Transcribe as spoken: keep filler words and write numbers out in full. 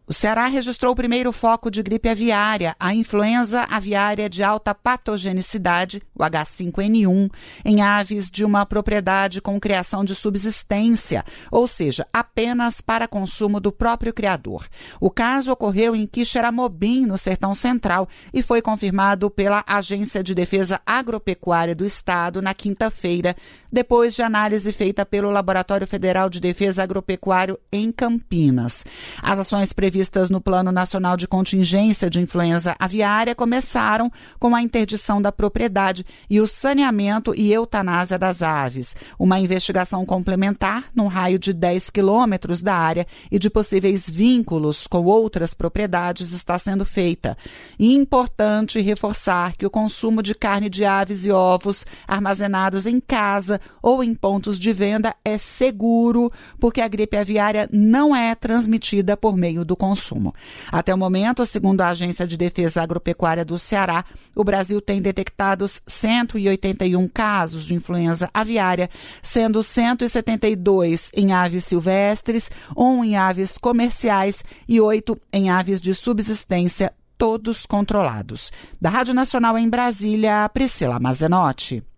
O Ceará registrou o primeiro foco de gripe aviária, a influenza aviária de alta patogenicidade, o H cinco N um, em aves de uma propriedade com criação de subsistência, ou seja, apenas para consumo do próprio criador. O caso ocorreu em Quixeramobim, no Sertão Central, e foi confirmado pela Agência de Defesa Agropecuária do Estado na quinta-feira, depois de análise feita pelo Laboratório Federal de Defesa Agropecuário em Campinas. As ações previstas Vistas no Plano Nacional de Contingência de Influenza Aviária começaram com a interdição da propriedade e o saneamento e eutanásia das aves. Uma investigação complementar, num raio de dez quilômetros da área e de possíveis vínculos com outras propriedades, está sendo feita. E importante reforçar que o consumo de carne de aves e ovos armazenados em casa ou em pontos de venda é seguro, porque a gripe aviária não é transmitida por meio do consumo. Consumo. Até o momento, segundo a Agência de Defesa Agropecuária do Ceará, o Brasil tem detectados cento e oitenta e um casos de influenza aviária, sendo cento e setenta e dois em aves silvestres, um em aves comerciais e oito em aves de subsistência, todos controlados. Da Rádio Nacional em Brasília, Priscila Mazenotti.